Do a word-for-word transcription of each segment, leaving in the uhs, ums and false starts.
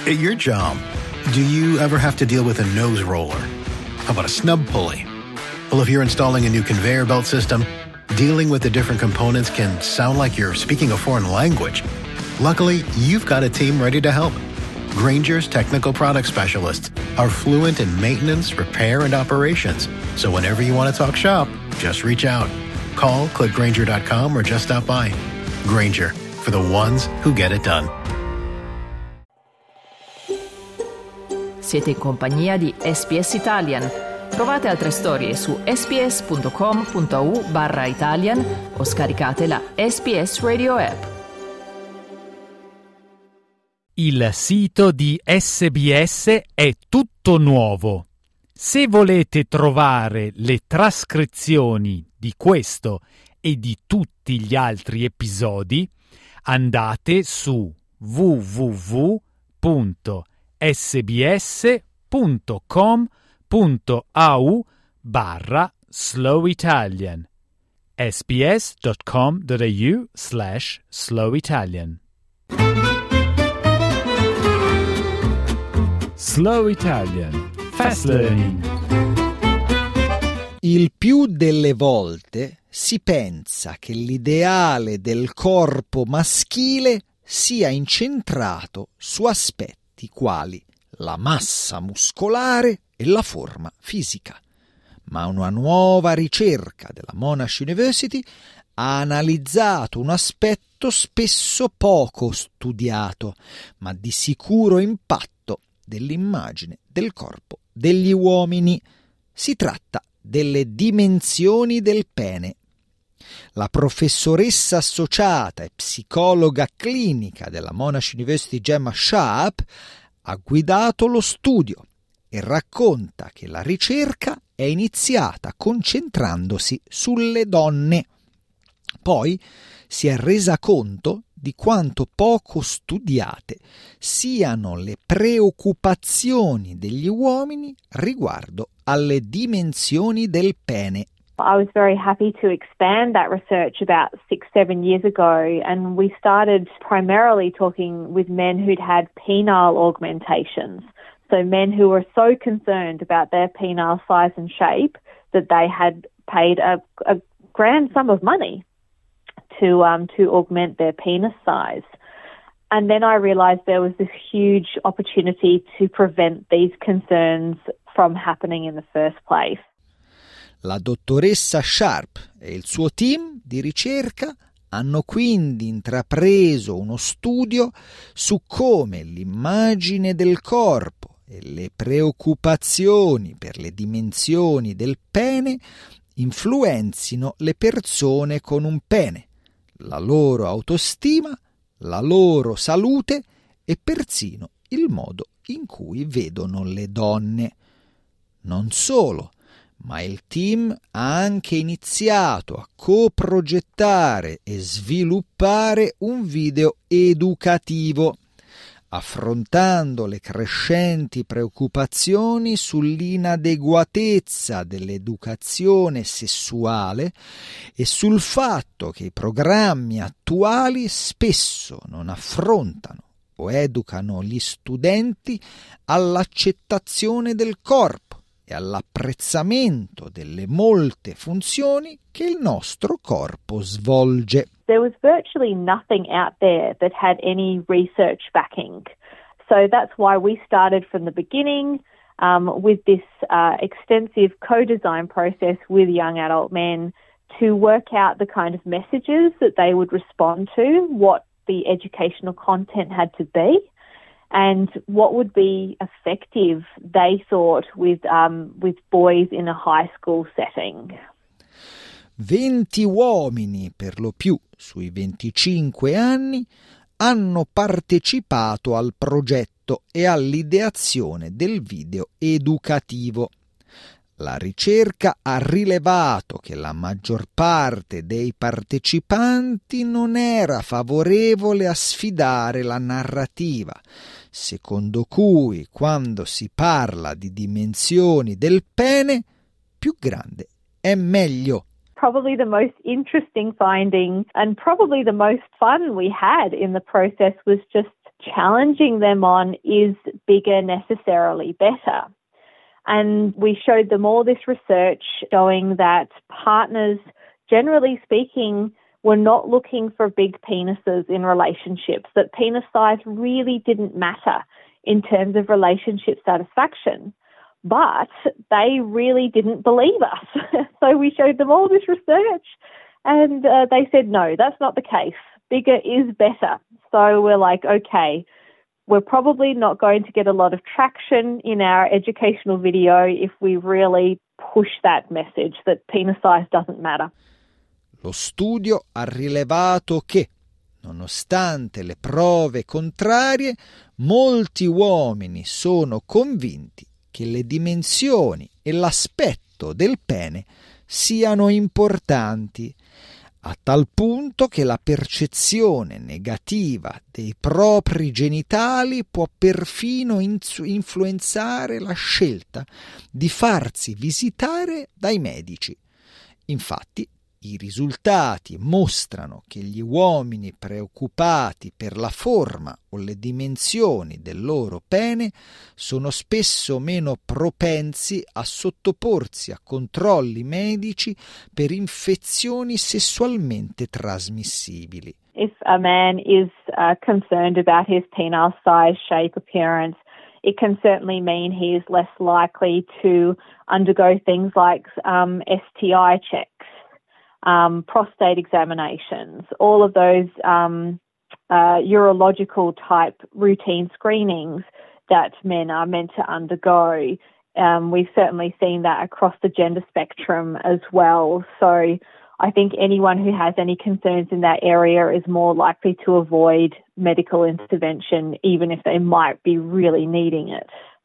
At your job, do you ever have to deal with a nose roller? How about a snub pulley? Well, if you're installing a new conveyor belt system, dealing with the different components can sound like you're speaking a foreign language. Luckily, you've got a team ready to help. Grainger's technical product specialists are fluent in maintenance, repair, and operations. So whenever you want to talk shop, just reach out. Call, click Grainger dot com, or just stop by. Grainger, for the ones who get it done. Siete in compagnia di S B S Italian. Trovate altre storie su sbs.com.au barra Italian o scaricate la S B S Radio app. Il sito di S B S è tutto nuovo. Se volete trovare le trascrizioni di questo e di tutti gli altri episodi, andate su w w w punto sbs.com.au barra Slow Italian. sbs.com.au slash Slow Italian. Slow Italian. Fast Learning. Il più delle volte si pensa che l'ideale del corpo maschile sia incentrato su aspetti quali la massa muscolare e la forma fisica. Ma una nuova ricerca della Monash University ha analizzato un aspetto spesso poco studiato, ma di sicuro impatto dell'immagine del corpo degli uomini. Si tratta delle dimensioni del pene. La professoressa associata e psicologa clinica della Monash University Gemma Sharp ha guidato lo studio e racconta che la ricerca è iniziata concentrandosi sulle donne. Poi si è resa conto di quanto poco studiate siano le preoccupazioni degli uomini riguardo alle dimensioni del pene. I was very happy to expand that research about six, seven years ago, and we started primarily talking with men who'd had penile augmentations. So men who were so concerned about their penile size and shape that they had paid a, a grand sum of money to um, to augment their penis size. And then I realised there was this huge opportunity to prevent these concerns from happening in the first place. La dottoressa Sharp e il suo team di ricerca hanno quindi intrapreso uno studio su come l'immagine del corpo e le preoccupazioni per le dimensioni del pene influenzino le persone con un pene, la loro autostima, la loro salute e persino il modo in cui vedono le donne. Non solo, ma il team ha anche iniziato a coprogettare e sviluppare un video educativo, affrontando le crescenti preoccupazioni sull'inadeguatezza dell'educazione sessuale e sul fatto che i programmi attuali spesso non affrontano o educano gli studenti all'accettazione del corpo e all'apprezzamento delle molte funzioni che il nostro corpo svolge. There was virtually nothing out there that had any research backing. So that's why we started from the beginning um, with this uh, extensive co-design process with young adult men to work out the kind of messages that they would respond to, what the educational content had to be, and what would be effective, they thought, with um, with boys in a high school setting. venti uomini, per lo più sui venticinque anni, hanno partecipato al progetto e all'ideazione del video educativo. La ricerca ha rilevato che la maggior parte dei partecipanti non era favorevole a sfidare la narrativa, secondo cui quando si parla di dimensioni del pene, più grande è meglio. Probably the most interesting finding and probably the most fun we had in the process was just challenging them on, is bigger necessarily better? And we showed them all this research showing that partners, generally speaking, were not looking for big penises in relationships, that penis size really didn't matter in terms of relationship satisfaction. But they really didn't believe us. So we showed them all this research and uh, they said, no, that's not the case. Bigger is better. So we're like, okay, we're probably not going to get a lot of traction in our educational video if we really push that message that penis size doesn't matter. Lo studio ha rilevato che, nonostante le prove contrarie, molti uomini sono convinti che le dimensioni e l'aspetto del pene siano importanti, a tal punto che la percezione negativa dei propri genitali può perfino influenzare la scelta di farsi visitare dai medici. Infatti, i risultati mostrano che gli uomini preoccupati per la forma o le dimensioni del loro pene sono spesso meno propensi a sottoporsi a controlli medici per infezioni sessualmente trasmissibili. If a man is uh, concerned about his penile size, shape, appearance, it can certainly mean he is less likely to undergo things like um, S T I checks. Um, prostate examinations, all of those um, uh, urological type routine screenings that men are meant to undergo. Um, we've certainly seen that across the gender spectrum as well. So I think anyone who has any concerns in that area is more likely to avoid medical intervention, even if they might be really needing it.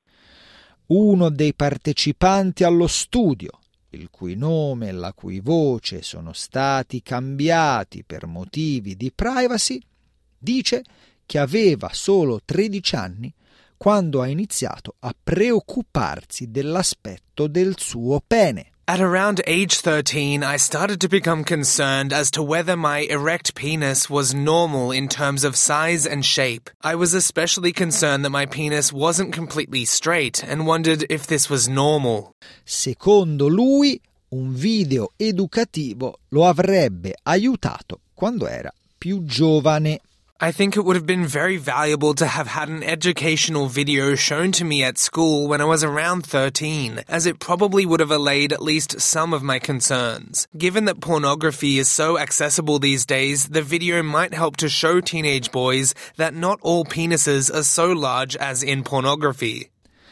Uno dei partecipanti allo studio, il cui nome e la cui voce sono stati cambiati per motivi di privacy, dice che aveva solo tredici anni quando ha iniziato a preoccuparsi dell'aspetto del suo pene. At around age thirteen, I started to become concerned as to whether my erect penis was normal in terms of size and shape. I was especially concerned that my penis wasn't completely straight and wondered if this was normal. Secondo lui, un video educativo lo avrebbe aiutato quando era più giovane. I think it would have been very valuable to have had an educational video shown to me at school when I was around thirteen, as it probably would have allayed at least some of my concerns. Given that pornography is so accessible these days, the video might help to show teenage boys that not all penises are so large as in pornography.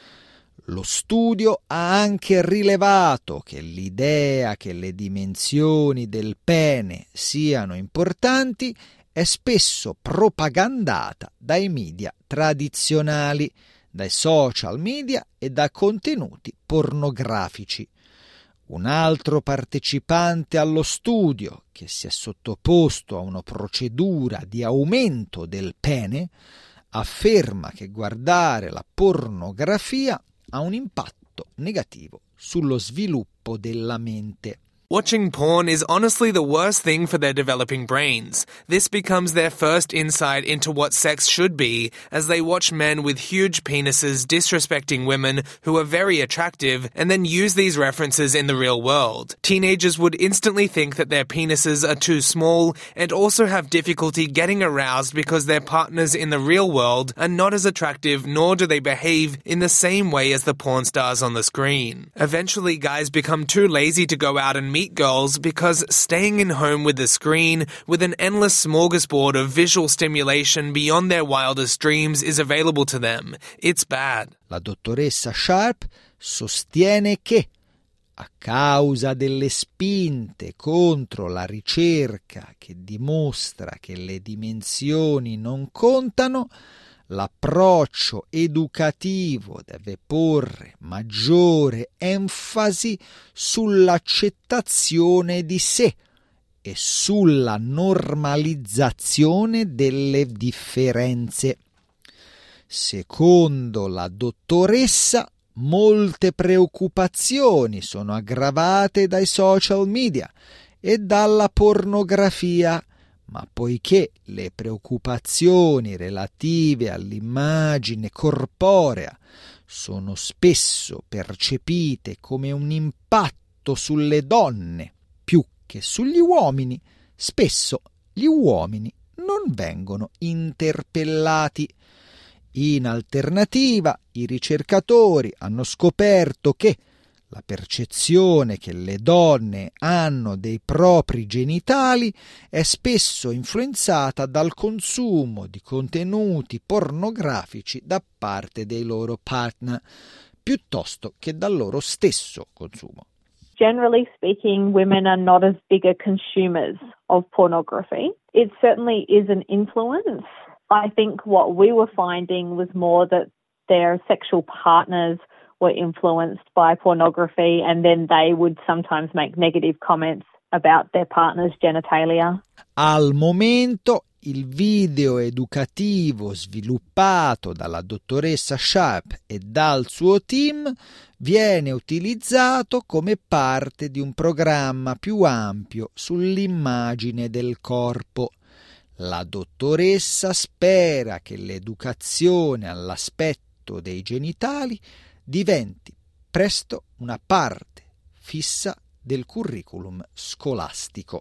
Lo studio ha anche rilevato che l'idea che le dimensioni del pene siano importanti è spesso propagandata dai media tradizionali, dai social media e da contenuti pornografici. Un altro partecipante allo studio, che si è sottoposto a una procedura di aumento del pene, afferma che guardare la pornografia ha un impatto negativo sullo sviluppo della mente. Watching porn is honestly the worst thing for their developing brains. This becomes their first insight into what sex should be, as they watch men with huge penises disrespecting women who are very attractive and then use these references in the real world. Teenagers would instantly think that their penises are too small and also have difficulty getting aroused because their partners in the real world are not as attractive, nor do they behave in the same way as the porn stars on the screen. Eventually, guys become too lazy to go out and meet girls because staying in home with the screen with an endless smorgasbord of visual stimulation beyond their wildest dreams is available to them. It's bad. La dottoressa Sharp sostiene che, a causa delle spinte contro la ricerca che dimostra che le dimensioni non contano, l'approccio educativo deve porre maggiore enfasi sull'accettazione di sé e sulla normalizzazione delle differenze. Secondo la dottoressa, molte preoccupazioni sono aggravate dai social media e dalla pornografia, ma poiché le preoccupazioni relative all'immagine corporea sono spesso percepite come un impatto sulle donne più che sugli uomini, spesso gli uomini non vengono interpellati. In alternativa, i ricercatori hanno scoperto che la percezione che le donne hanno dei propri genitali è spesso influenzata dal consumo di contenuti pornografici da parte dei loro partner, piuttosto che dal loro stesso consumo. Generally speaking, women are not as big a consumers of pornography. It certainly is an influence. I think what we were finding was more that their sexual partners were influenced by pornography, and then they would sometimes make negative comments about their partner's genitalia. Al momento il video educativo sviluppato dalla dottoressa Sharp e dal suo team viene utilizzato come parte di un programma più ampio sull'immagine del corpo. La dottoressa spera che l'educazione all'aspetto dei genitali diventi presto una parte fissa del curriculum scolastico.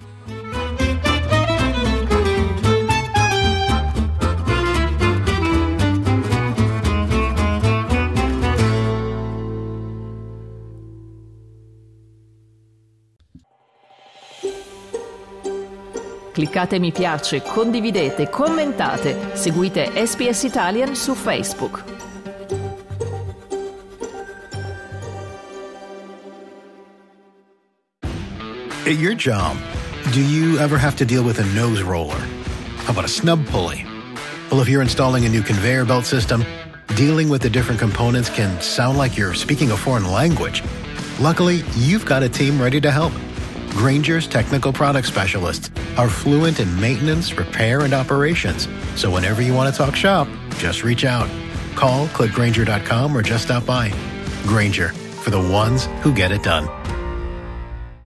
Cliccate mi piace, condividete, commentate, seguite S B S Italian su Facebook. At your job, do you ever have to deal with a nose roller? How about a snub pulley? Well, if you're installing a new conveyor belt system, dealing with the different components can sound like you're speaking a foreign language. Luckily, you've got a team ready to help. Grainger's technical product specialists are fluent in maintenance, repair, and operations. So whenever you want to talk shop, just reach out. Call, click Grainger dot com, or just stop by. Grainger, for the ones who get it done.